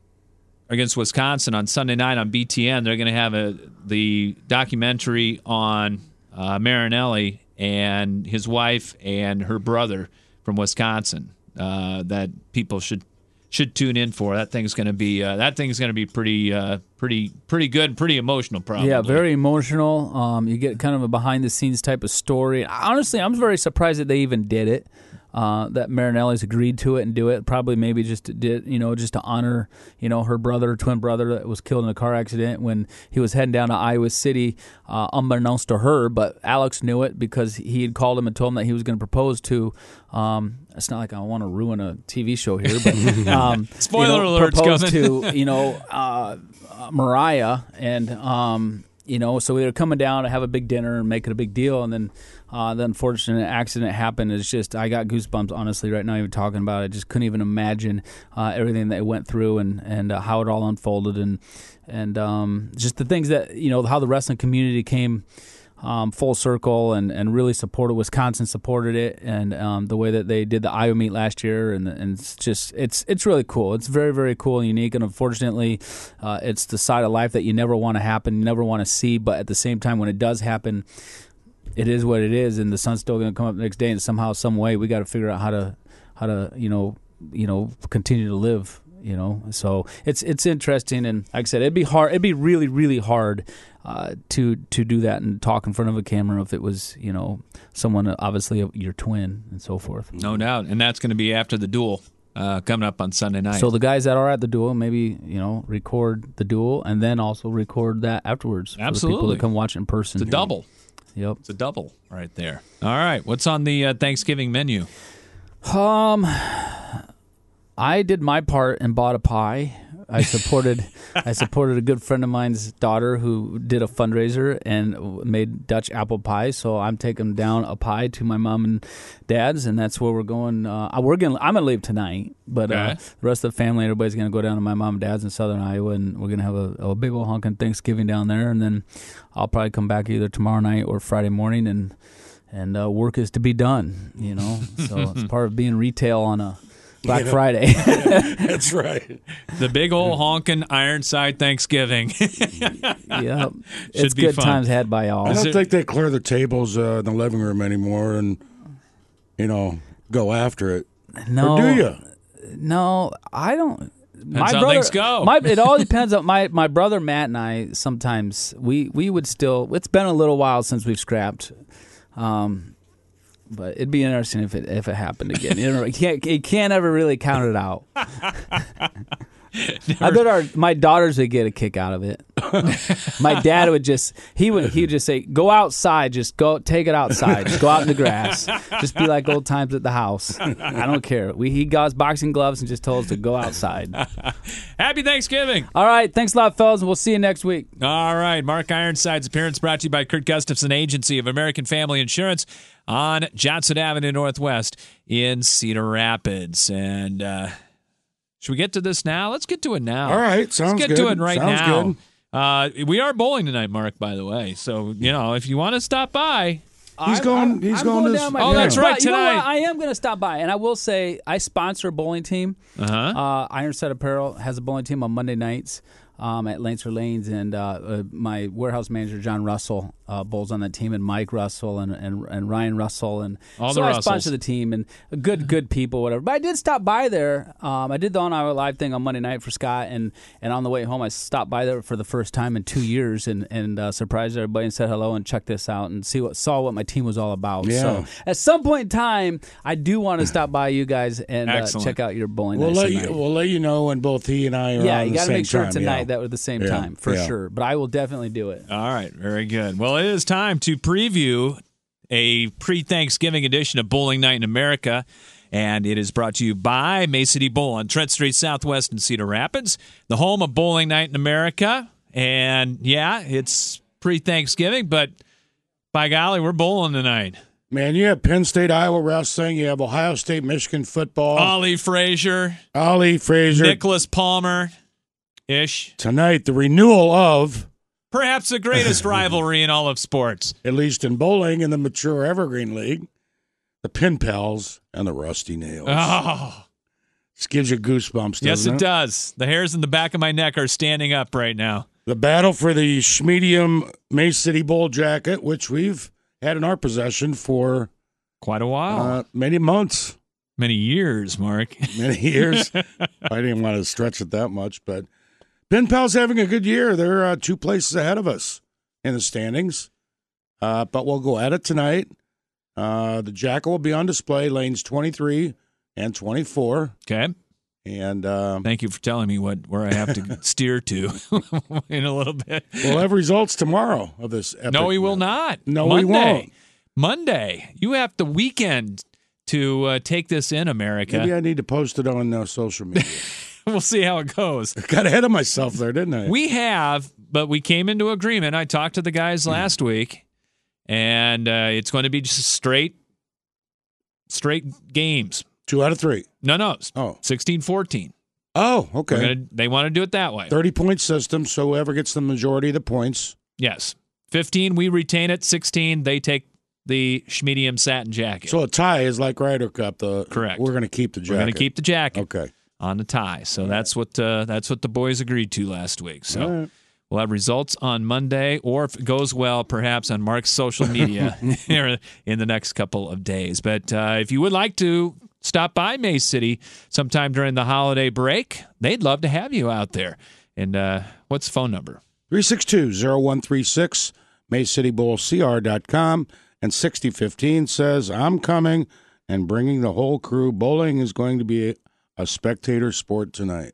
against Wisconsin on Sunday night on B T N, they're going to have a the documentary on uh, Marinelli and his wife and her brother from Wisconsin uh, that people should should tune in for. That thing's going to be uh, that thing's going to be pretty uh, pretty pretty good, and pretty emotional. Probably, yeah, very emotional. Um, you get kind of a behind the scenes type of story. Honestly, I'm very surprised that they even did it. Uh, that Marinelli's agreed to it and do it. Probably maybe just to did you know just to honor you know her brother, twin brother that was killed in a car accident when he was heading down to Iowa City, uh, unbeknownst to her. But Alex knew it because he had called him and told him that he was going to propose to. Um, it's not like I want to ruin a T V show here, but um, spoiler you know, alert proposed coming. to you know uh, uh, Mariah and. Um, You know, so they were coming down to have a big dinner and make it a big deal, and then uh, the unfortunate accident happened. It's just, I got goosebumps, honestly, right now even talking about it. Just couldn't even imagine uh, everything that went through and, and uh, how it all unfolded, and and um, just the things that, you know, how the wrestling community came um, full circle and, and really supported. Wisconsin supported it, and um, the way that they did the Iowa meet last year, and and it's just it's it's really cool. It's very very cool and unique, and unfortunately, uh, it's the side of life that you never want to happen, you never want to see. But at the same time, when it does happen, it is what it is, and the sun's still going to come up the next day, and somehow, some way, we got to figure out how to how to you know you know continue to live. You know, so it's it's interesting, and like I said, it'd be hard. It'd be really really hard. Uh, to to do that and talk in front of a camera if it was, you know, someone, obviously your twin and so forth. No doubt. And that's going to be after the duel uh, coming up on Sunday night. So the guys that are at the duel, maybe, you know, record the duel and then also record that afterwards for Absolutely. the people that come watch in person. It's a double. Yep. It's a double right there. All right. What's on the uh, Thanksgiving menu? Um, I did my part and bought a pie. I supported I supported a good friend of mine's daughter who did a fundraiser and made Dutch apple pie. So I'm taking down a pie to my mom and dad's, and that's where we're going. Uh, we're gonna I'm gonna leave tonight, but Okay. uh, the rest of the family, everybody's gonna go down to my mom and dad's in Southern Iowa, and we're gonna have a, a big old honkin' Thanksgiving down there, and then I'll probably come back either tomorrow night or Friday morning, and and uh, work is to be done. You know, so it's part of being retail on a Black Yeah. Friday. That's right. The big old honkin' Ironside Thanksgiving. Yeah, it's be good fun. times had by all. I don't it- think they clear the tables uh, in the living room anymore and, you know, go after it. No, Or do you? No, I don't. Depends how things go. My, it all depends on my my brother Matt and I. Sometimes we we would still. It's been a little while since we've scrapped. Um, But it'd be interesting if it if it happened again. You know, you can't you can't ever really count it out. I bet our my daughters would get a kick out of it. My dad would just he would he would just say, "Go outside, just go take it outside, just go out in the grass, just be like old times at the house." I don't care. We he got his boxing gloves and just told us to go outside. Happy Thanksgiving. All right, thanks a lot, fellas, and we'll see you next week. All right. Mark Ironside's appearance brought to you by Kurt Gustafson Agency of American Family Insurance on Johnson Avenue Northwest in Cedar Rapids. And uh, should we get to this now? Let's get to it now. All right, sounds Let's get good. to it right Sounds now. good. Uh, we are bowling tonight, Mark, by the way. So, you know, if you want to stop by. He's going. He's I'm going, going to. down my Oh, that's But right, you know tonight. what? I am going to stop by, and I will say I sponsor a bowling team. Uh-huh. Uh, Ironside Apparel has a bowling team on Monday nights um, at Lancer Lanes, and uh, uh, my warehouse manager John Russell uh, bowls on that team, and Mike Russell and and, and Ryan Russell, and All so the I Russells. sponsor the team, and good good people, whatever. But I did stop by there. Um, I did the On Iowa Live thing on Monday night for Scott, and and on the way home I stopped by there for the first time in two years, and and uh, surprised everybody and said hello and checked this out and see what saw what my team was all about. Yeah. So at some point in time, I do want to stop by you guys and uh, Excellent. check out your bowling. We'll nights let you. tonight. We'll let you know when both he and I are Yeah, on you the got to same make sure time. tonight yeah. that we're the same Yeah, time for yeah. sure. But I will definitely do it. All right, very good. Well, it is time to preview a pre-Thanksgiving edition of Bowling Night in America, and it is brought to you by May City Bowl on Trent Street Southwest in Cedar Rapids, the home of Bowling Night in America. And, yeah, it's pre-Thanksgiving, but by golly, we're bowling tonight. Man, you have Penn State, Iowa wrestling. You have Ohio State, Michigan football. Ollie Frazier. Ollie Frazier. Nicholas Palmer-ish. Tonight, the renewal of... perhaps the greatest rivalry in all of sports. At least in bowling in the mature Evergreen League. The Pin Pals and the Rusty Nails. Oh. This gives you goosebumps, doesn't yes, it, it does. The hairs in the back of my neck are standing up right now. The battle for the Schmedium Mace City Bowl jacket, which we've had in our possession for quite a while. Uh, many months. Many years, Mark. Many years. I didn't want to stretch it that much, but Pin Pal's having a good year. They're uh, two places ahead of us in the standings. Uh, but we'll go at it tonight. Uh, the jacket will be on display, lanes twenty-three and twenty-four. Okay. And um, thank you for telling me what where I have to steer to in a little bit. We'll have results tomorrow of this epic No, we will match. not. No, Monday. we won't. Monday. You have the weekend to uh, take this in, America. Maybe I need to post it on uh, social media. We'll see how it goes. I got ahead of myself there, didn't I? We have, but we came into agreement. I talked to the guys last week. And uh, it's going to be just straight, straight games. Two out of three. No, no. Oh. sixteen fourteen. Oh, okay. Gonna, they want to do it that way. thirty-point system, so whoever gets the majority of the points. Yes. fifteen, we retain it. sixteen, they take the Schmedium satin jacket. So a tie is like Ryder Cup. The, Correct. We're going to keep the jacket. We're going to keep the jacket. Okay. On the tie. So All that's right. what uh, that's what the boys agreed to last week. So. All right. We'll have results on Monday, or if it goes well, perhaps on Mark's social media here in the next couple of days. But uh, if you would like to stop by Mace City sometime during the holiday break, they'd love to have you out there. And uh, what's the phone number? three six two, zero one three six, mace city bowl c r dot com. And sixty fifteen says, I'm coming and bringing the whole crew. Bowling is going to be a, a spectator sport tonight.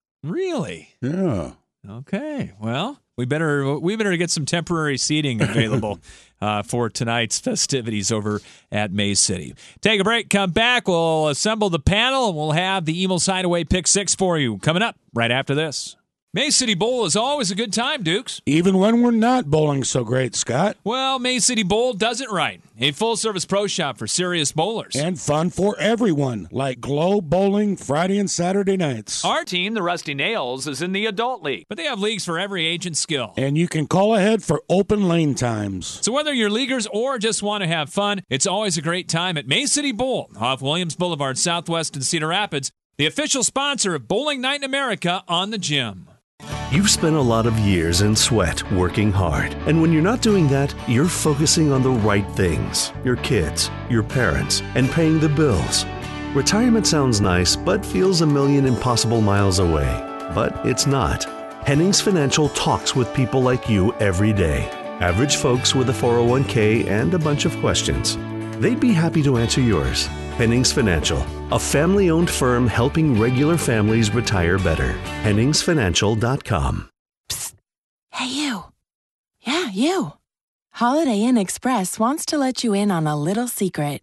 Really? Yeah. Okay. Well, we better we better get some temporary seating available uh, for tonight's festivities over at Mace City. Take a break, come back, we'll assemble the panel, and we'll have the Emil's Hideaway Pick Six for you coming up right after this. Mace City Bowl is always a good time, Dukes. Even when we're not bowling so great, Scott. Well, Mace City Bowl does it right. A full-service pro shop for serious bowlers. And fun for everyone, like Glow Bowling Friday and Saturday nights. Our team, the Rusty Nails, is in the adult league. But they have leagues for every age and skill. And you can call ahead for open lane times. So whether you're leaguers or just want to have fun, it's always a great time at Mace City Bowl off Williams Boulevard Southwest in Cedar Rapids, the official sponsor of Bowling Night in America on the Gym. You've spent a lot of years in sweat working hard. And when you're not doing that, you're focusing on the right things. Your kids, your parents, and paying the bills. Retirement sounds nice, but feels a million impossible miles away. But it's not. Hennings Financial talks with people like you every day. Average folks with a four oh one k and a bunch of questions. They'd be happy to answer yours. Hennings Financial, a family-owned firm helping regular families retire better. Hennings Financial dot com. Psst. Hey, you. Yeah, you. Holiday Inn Express wants to let you in on a little secret.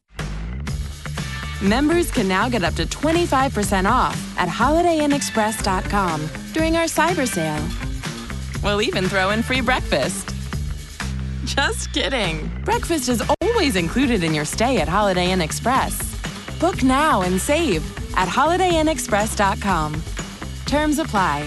Members can now get up to twenty-five percent off at holiday inn express dot com during our cyber sale. We'll even throw in free breakfast. Just kidding. Breakfast is always included in your stay at Holiday Inn Express. Book now and save at holiday inn express dot com. Terms apply.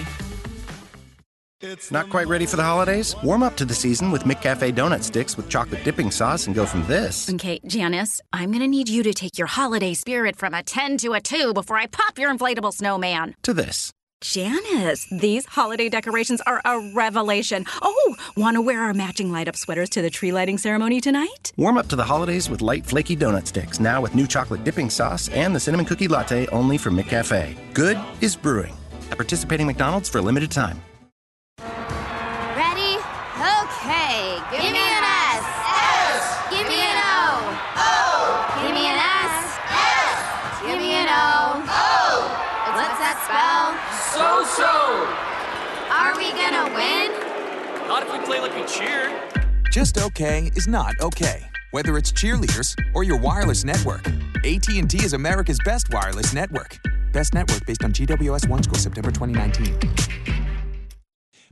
Not quite ready for the holidays? Warm up to the season with McCafe donut sticks with chocolate dipping sauce and go from this. Okay, Janice, I'm going to need you to take your holiday spirit from a ten to a two before I pop your inflatable snowman. To this. Janice, these holiday decorations are a revelation. Oh, want to wear our matching light-up sweaters to the tree lighting ceremony tonight? Warm up to the holidays with light, flaky donut sticks, now with new chocolate dipping sauce and the cinnamon cookie latte only from McCafe. Good is brewing. At participating McDonald's for a limited time. Ready? Okay. Give, Give me an S. S. Give me an O. O. Give me an S. S. Give me an O. O. What's that spell? So-so. Are we gonna win? Not if we play like we cheer. Just okay is not okay. Whether it's cheerleaders or your wireless network, A T and T is America's best wireless network. Best network based on G W S One Score September twenty nineteen.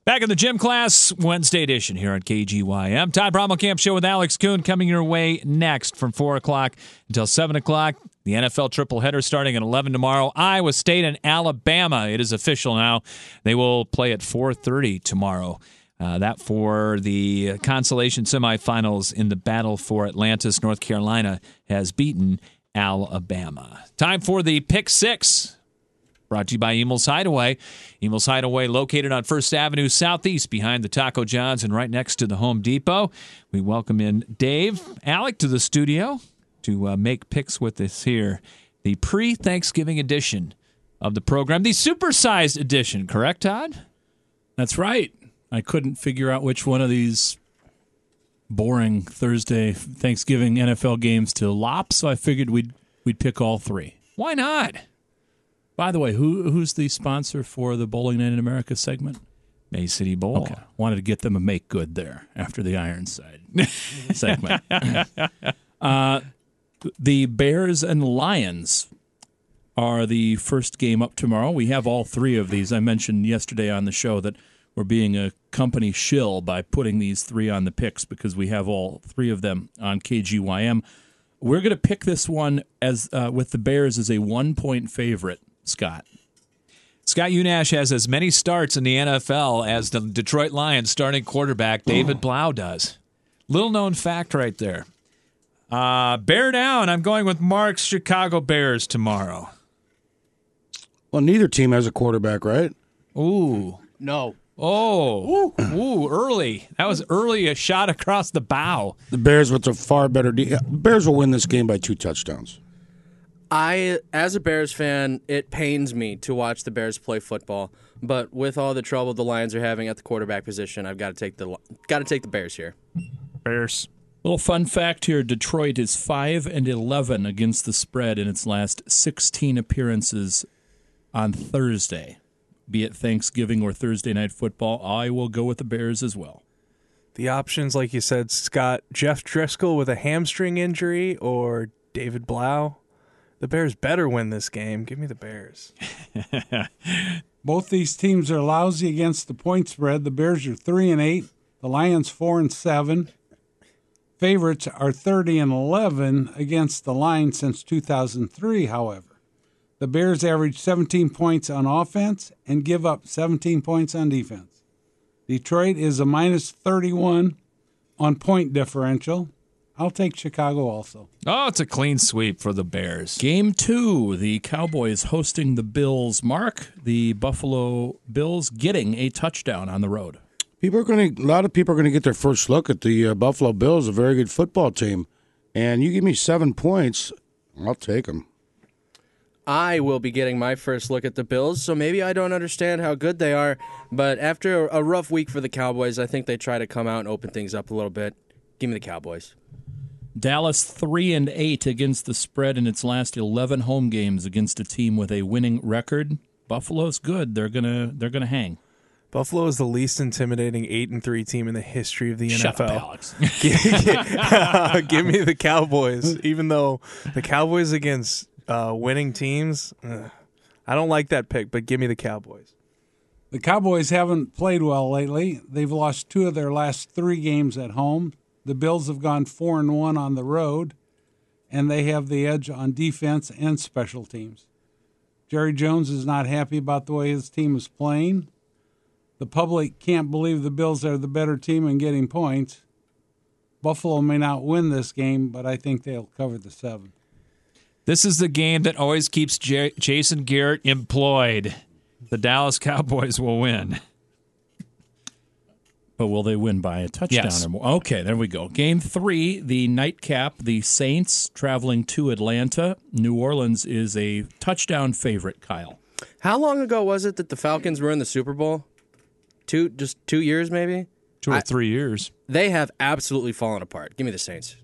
Back in the gym class, Wednesday edition here on K G Y M. Todd Brommelkamp Show with Alex Kuhn coming your way next from four o'clock until seven o'clock. The N F L triple header starting at eleven tomorrow. Iowa State and Alabama. It is official now. They will play at four thirty tomorrow. Uh, that for the consolation semifinals in the battle for Atlantis. North Carolina has beaten Alabama. Time for the Pick Six. Brought to you by Emel's Hideaway. Emel's Hideaway located on First Avenue Southeast behind the Taco John's and right next to the Home Depot. We welcome in Dave, Alec to the studio to uh, make picks with us here. The pre-Thanksgiving edition of the program. The supersized edition, correct, Todd? That's right. I couldn't figure out which one of these boring Thursday Thanksgiving N F L games to lop, so I figured we'd we'd pick all three. Why not? By the way, who who's the sponsor for the Bowling Night in America segment? May City Bowl. Okay. Wanted to get them a make good there after the Ironside segment. uh, the Bears and Lions are the first game up tomorrow. We have all three of these. I mentioned yesterday on the show that we're being a company shill by putting these three on the picks because we have all three of them on K G Y M. We're going to pick this one as uh, with the Bears as a one-point favorite. Scott. Scott Unash has as many starts in the N F L as the Detroit Lions starting quarterback David Blau does. Little known fact right there. Uh, bear down. I'm going with Mark's Chicago Bears tomorrow. Well, neither team has a quarterback, right? Ooh. No. Oh. Ooh. Ooh, early. That was early, a shot across the bow. The Bears with a far better de- Bears will win this game by two touchdowns. I, as a Bears fan, it pains me to watch the Bears play football, but with all the trouble the Lions are having at the quarterback position, I've got to take the got to take the Bears here. Bears. Little fun fact here: Detroit is five and eleven against the spread in its last sixteen appearances on Thursday, be it Thanksgiving or Thursday Night Football. I will go with the Bears as well. The options, like you said, Scott, Jeff Driscoll with a hamstring injury or David Blau. The Bears better win this game. Give me the Bears. Both these teams are lousy against the point spread. The Bears are three and eight. The Lions four and seven. Favorites are thirty and eleven against the line since two thousand three. However, the Bears average seventeen points on offense and give up seventeen points on defense. Detroit is a minus thirty-one on point differential. I'll take Chicago also. Oh, it's a clean sweep for the Bears. Game two, the Cowboys hosting the Bills. Mark, the Buffalo Bills getting a touchdown on the road. People are going to. A lot of people are going to get their first look at the uh, Buffalo Bills, a very good football team. And you give me seven points, I'll take them. I will be getting my first look at the Bills, so maybe I don't understand how good they are. But after a rough week for the Cowboys, I think they try to come out and open things up a little bit. Give me the Cowboys. Dallas three and eight against the spread in its last eleven home games against a team with a winning record. Buffalo's good. They're gonna they're gonna hang. Buffalo is the least intimidating eight and three team in the history of the Shut N F L. up, Alex. give, give me the Cowboys, even though the Cowboys against uh, winning teams. Ugh, I don't like that pick, but give me the Cowboys. The Cowboys haven't played well lately. They've lost two of their last three games at home. The Bills have gone four and one on the road, and they have the edge on defense and special teams. Jerry Jones is not happy about the way his team is playing. The public can't believe the Bills are the better team in getting points. Buffalo may not win this game, but I think they'll cover the seven. This is the game that always keeps J- Jason Garrett employed. The Dallas Cowboys will win. But will they win by a touchdown Yes. or more? Okay, there we go. Game three, the nightcap, the Saints traveling to Atlanta. New Orleans is a touchdown favorite, Kyle. How long ago was it that the Falcons were in the Super Bowl? Two, just two years maybe? Two or I, three years. They have absolutely fallen apart. Give me the Saints.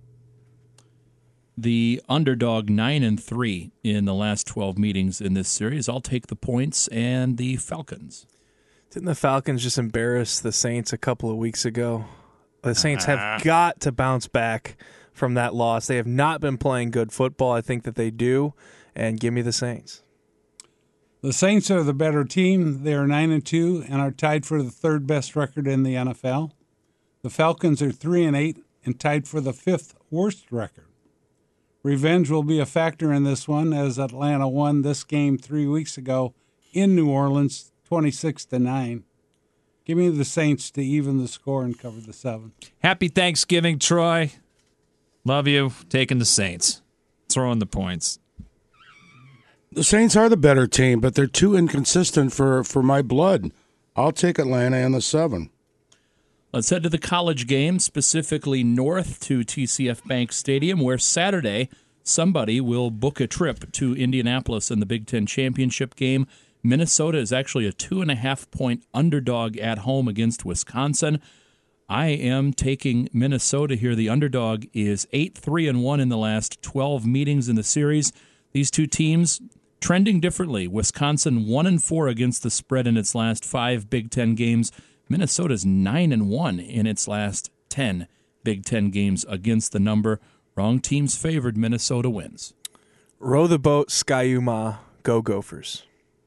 The underdog nine and three in the last twelve meetings in this series. I'll take the points and the Falcons. Didn't the Falcons just embarrass the Saints a couple of weeks ago? The Saints have got to bounce back from that loss. They have not been playing good football. I think that they do. And give me the Saints. The Saints are the better team. They are nine and two and are tied for the third best record in the N F L. The Falcons are three and eight and tied for the fifth worst record. Revenge will be a factor in this one, as Atlanta won this game three weeks ago in New Orleans, twenty-six to nine. Give me the Saints to even the score and cover the seven. Happy Thanksgiving, Troy. Love you. Taking the Saints. Throwing the points. The Saints are the better team, but they're too inconsistent for, for my blood. I'll take Atlanta and the seven. Let's head to the college game, specifically north to T C F Bank Stadium, where Saturday somebody will book a trip to Indianapolis in the Big Ten Championship game. Minnesota is actually a two and a half point underdog at home against Wisconsin. I am taking Minnesota here. The underdog is eight three and one in the last twelve meetings in the series. These two teams trending differently. Wisconsin one and four against the spread in its last five Big Ten games. Minnesota's nine and one in its last ten Big Ten games against the number. Wrong teams favored. Minnesota wins. Row the boat, Ski-U-Mah. Go Gophers.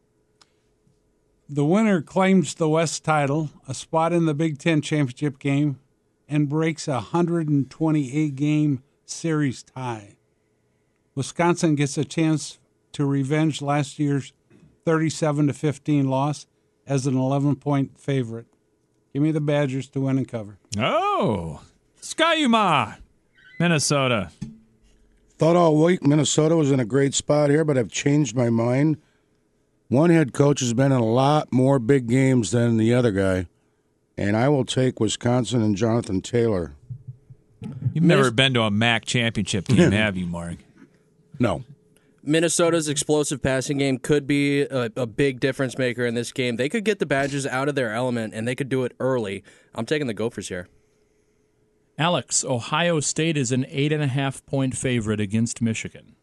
The winner claims the West title, a spot in the Big Ten championship game, and breaks a one hundred twenty-eight game series tie. Wisconsin gets a chance to revenge last year's thirty-seven to fifteen loss as an eleven point favorite. Give me the Badgers to win and cover. Oh, Ski-U-Mah, Minnesota. Thought all week Minnesota was in a great spot here, but I've changed my mind. One head coach has been in a lot more big games than the other guy, and I will take Wisconsin and Jonathan Taylor. You've never been to a M A C championship game, have you, Mark? No. Minnesota's explosive passing game could be a, a big difference maker in this game. They could get the Badgers out of their element, and they could do it early. I'm taking the Gophers here. Alex, Ohio State is an eight and a half point favorite against Michigan.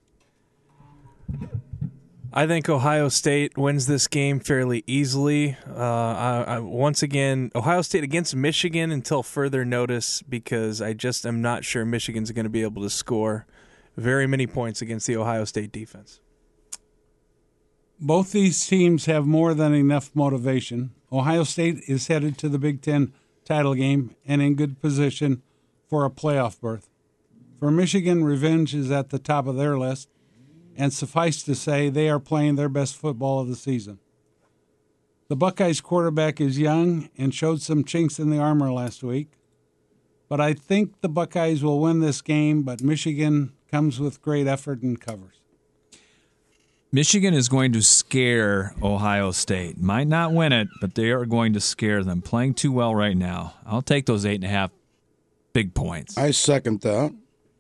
I think Ohio State wins this game fairly easily. Uh, I, I, once again, Ohio State against Michigan until further notice, because I just am not sure Michigan's going to be able to score very many points against the Ohio State defense. Both these teams have more than enough motivation. Ohio State is headed to the Big Ten title game and in good position for a playoff berth. For Michigan, revenge is at the top of their list, and suffice to say, they are playing their best football of the season. The Buckeyes quarterback is young and showed some chinks in the armor last week, but I think the Buckeyes will win this game, but Michigan comes with great effort and covers. Michigan is going to scare Ohio State. Might not win it, but they are going to scare them. Playing too well right now. I'll take those eight and a half big points. I second that.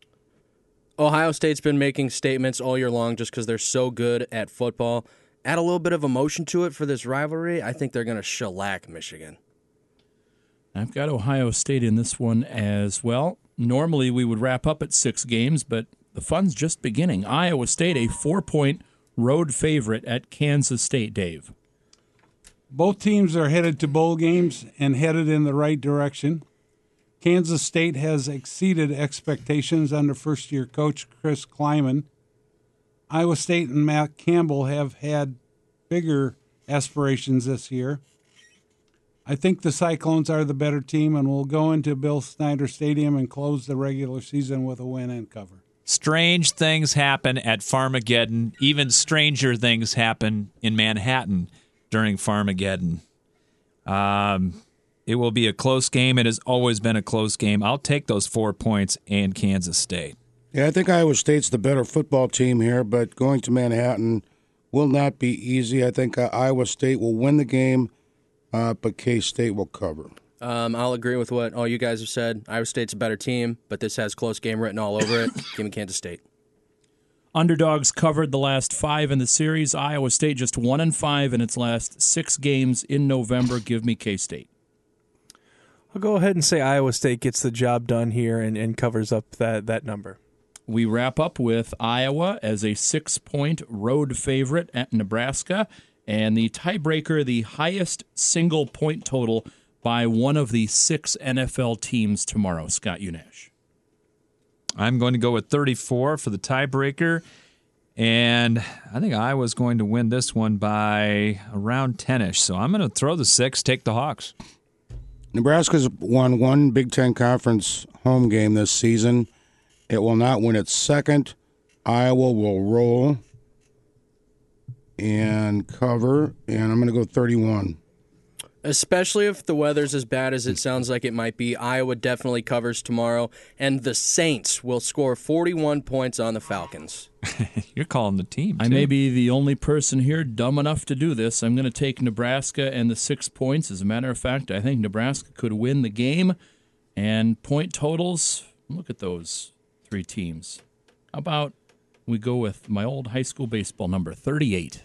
Ohio State's been making statements all year long just because they're so good at football. Add a little bit of emotion to it for this rivalry. I think they're going to shellac Michigan. I've got Ohio State in this one as well. Normally we would wrap up at six games, but the fun's just beginning. Iowa State, a four-point road favorite at Kansas State, Dave. Both teams are headed to bowl games and headed in the right direction. Kansas State has exceeded expectations under first-year coach Chris Kleiman. Iowa State and Matt Campbell have had bigger aspirations this year. I think the Cyclones are the better team and will go into Bill Snyder Stadium and close the regular season with a win and cover. Strange things happen at Farmageddon. Even stranger things happen in Manhattan during Farmageddon. Um, it will be a close game. It has always been a close game. I'll take those four points and Kansas State. Yeah, I think Iowa State's the better football team here, but going to Manhattan will not be easy. I think uh, Iowa State will win the game, uh, but K-State will cover. Um, I'll agree with what all you guys have said. Iowa State's a better team, but this has close game written all over it. Give me Kansas State. Underdogs covered the last five in the series. Iowa State just one and five in its last six games in November. Give me K-State. I'll go ahead and say Iowa State gets the job done here and, and covers up that, that number. We wrap up with Iowa as a six-point road favorite at Nebraska, and the tiebreaker, the highest single point total by one of the six N F L teams tomorrow. Scott Unash. I'm going to go with thirty-four for the tiebreaker, And I think Iowa's going to win this one by around ten-ish. So I'm going to throw the six, take the Hawks. Nebraska's won one Big Ten Conference home game this season. It will not win its second. Iowa will roll and cover, and I'm going to go thirty-one. Especially if the weather's as bad as it sounds like it might be, Iowa definitely covers tomorrow, and the Saints will score forty-one points on the Falcons. You're calling the team, too. I may be the only person here dumb enough to do this. I'm going to take Nebraska and the six points. As a matter of fact, I think Nebraska could win the game. And point totals, look at those three teams. How about we go with my old high school baseball number, thirty-eight.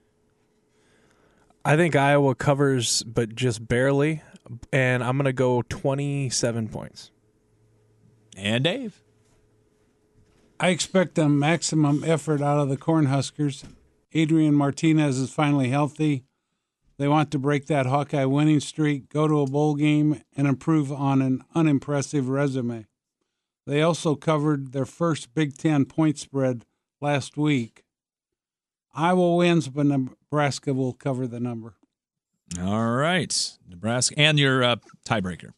I think Iowa covers, but just barely, and I'm going to go twenty-seven points. And Dave? I expect a maximum effort out of the Cornhuskers. Adrian Martinez is finally healthy. They want to break that Hawkeye winning streak, go to a bowl game, and improve on an unimpressive resume. They also covered their first Big Ten point spread last week. Iowa wins, but Nebraska will cover the number. All right. Nebraska. And your uh, tiebreaker.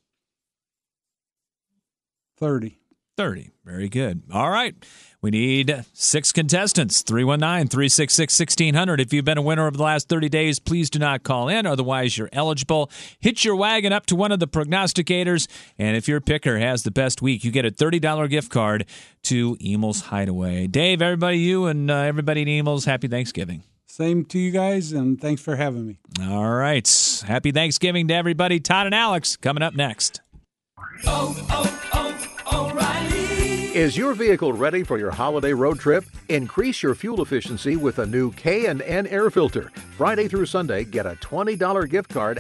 thirty. thirty. Very good. All right. We need six contestants. three one nine, three six six, one six zero zero. If you've been a winner over the last thirty days, please do not call in. Otherwise, you're eligible. Hitch your wagon up to one of the prognosticators. And if your picker has the best week, you get a thirty dollars gift card to Emil's Hideaway. Dave, everybody, you and uh, everybody at Emil's, happy Thanksgiving. Same to you guys, and thanks for having me. All right. Happy Thanksgiving to everybody. Todd and Alex coming up next. Oh, oh, oh, O'Reilly. Is your vehicle ready for your holiday road trip? Increase your fuel efficiency with a new K and N air filter. Friday through Sunday, get a twenty dollars gift card